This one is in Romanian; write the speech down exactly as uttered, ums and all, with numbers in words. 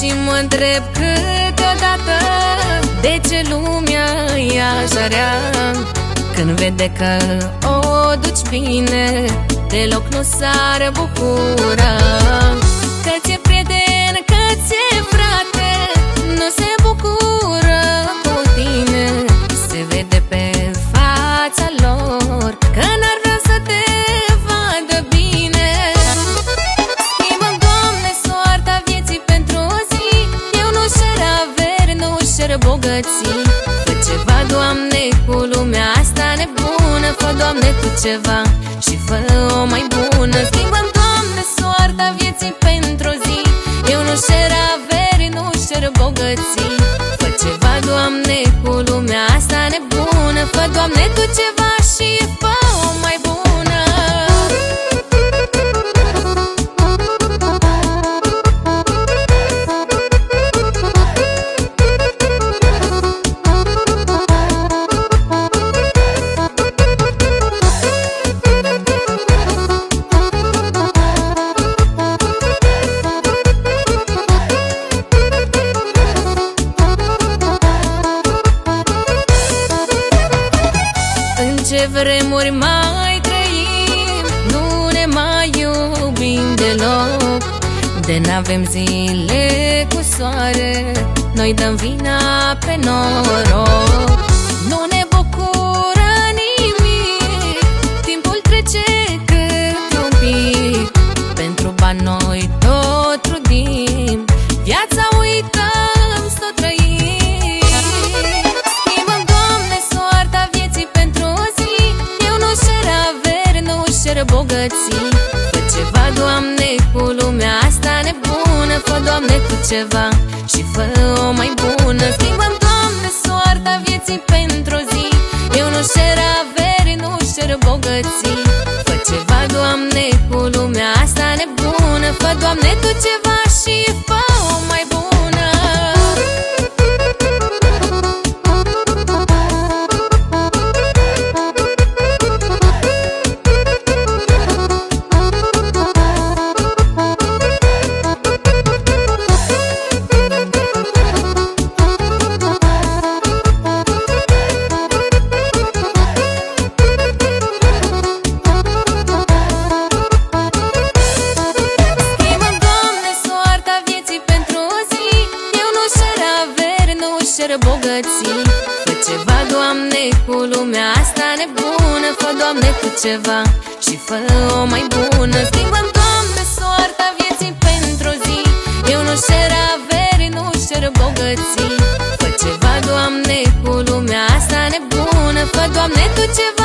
Și mă întreb câteodată de ce lumea e așa rea, când vede că o duci bine, deloc nu s-ar bucura. Că ți-e prieten, că ți-e frate, nu se bucură cu tine. Se vede pe fața lor că n-ar vrea să te vadă bine. Schimbă-mi, Doamne, soarta vieții pentru o zi. Eu nu-și cer averi, nu-și cer bogății. Fă ceva, Doamne, cu lumea asta nebună. Fă, Doamne, Tu ceva și fă-o mai bună. Schimbă-mi, Doamne, soarta vieții pentru o zi. Eu nu-și cer averi, nu-și cer bogății. Fă ceva, Doamne, cu lumea asta nebună. Fă, Doamne, Tu ceva și fă-o mai bună. Ce vremuri mai trăim, nu ne mai iubim deloc. De n-avem zile cu soare, noi dăm vina pe noroc. Nu ne bucură nimic, timpul trece cât un pic. Pentru bani noi tot trudim, viața uităm să o trăim. Bogății. Fă ceva, Doamne, cu lumea asta nebună. Fă, Doamne, Tu ceva și fă-o mai bună. Schimbă-mi, Doamne, soarta vieții pentru o zi. Eu nu-și cer averi, nu-și cer bogății. Fă ceva, Doamne, cu lumea asta nebună. Fă, Doamne, Tu ceva și fă-o mai bună. Bogății. Fă ceva, Doamne, cu lumea asta nebună. Fă, Doamne, Tu ceva și fă-o mai bună. Schimbă-mi, Doamne, soarta vieții pentru o zi. Eu nu-și cer averi, nu-și cer bogății. Fă ceva, Doamne, cu lumea asta nebună. Fă, Doamne, Tu ceva